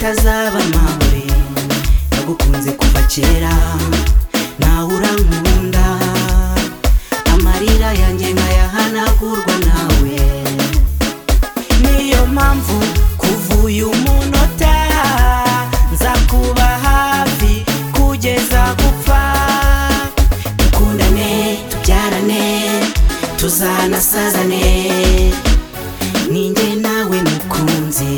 bitazaba mawe nagukunze kuva kera nawe urankunda amarira yanjye nkayahanagurwa nawe niyo mpamvu kuva uyu munota nza kuba hafi kugeza gupfa dukundane tubyarane tuzanasazane ninjye nawe mukunzi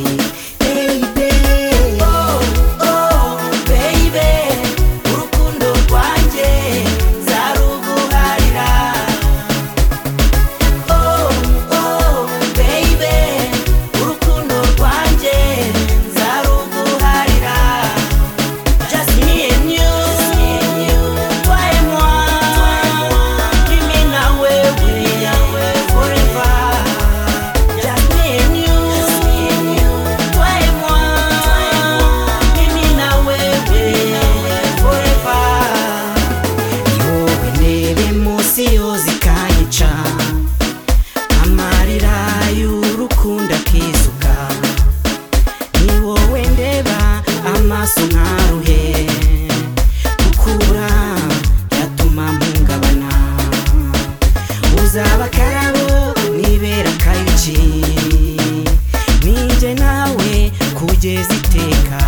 Uzabakarabo nibera kayuki ninjye nawe kugeza iteka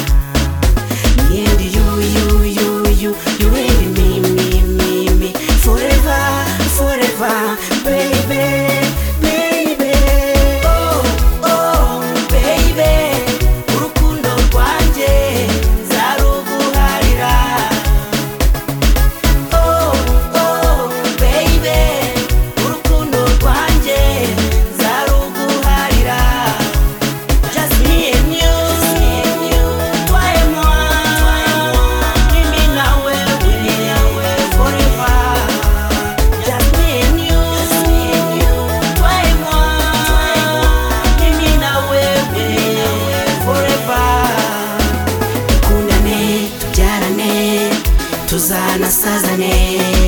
and you and me forever forever baby oh baby urukundo rwanjye nzaruguharira oh baby tuzanasazane